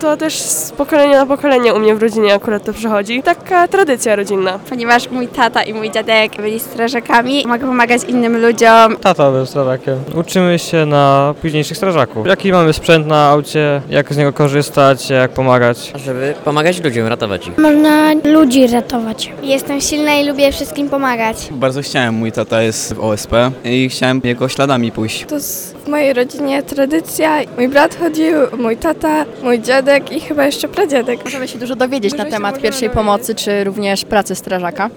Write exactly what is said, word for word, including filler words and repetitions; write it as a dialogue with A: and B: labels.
A: To też z pokolenia na pokolenie u mnie w rodzinie akurat to przechodzi. Taka tradycja rodzinna.
B: Ponieważ mój tata i mój dziadek byli strażakami, mogę pomagać innym ludziom.
C: Tata był strażakiem. Uczymy się na późniejszych strażaków. Jaki mamy sprzęt na aucie, jak z niego korzystać, jak pomagać.
D: Żeby pomagać ludziom, ratować ich.
E: Można ludzi ratować.
B: Jestem silna i lubię wszystkim pomagać.
F: Bardzo chciałem, mój tata jest w O S P i chciałem jego śladami pójść.
G: To jest w mojej rodzinie tradycja. Mój brat chodził, mój tata, mój dziadek i chyba jeszcze pradziadek.
H: Możemy się dużo dowiedzieć
G: Dużo
H: na
G: się
H: temat
G: możemy
H: pierwszej
G: dowiedzieć.
H: pomocy, czy również pracy strażaka.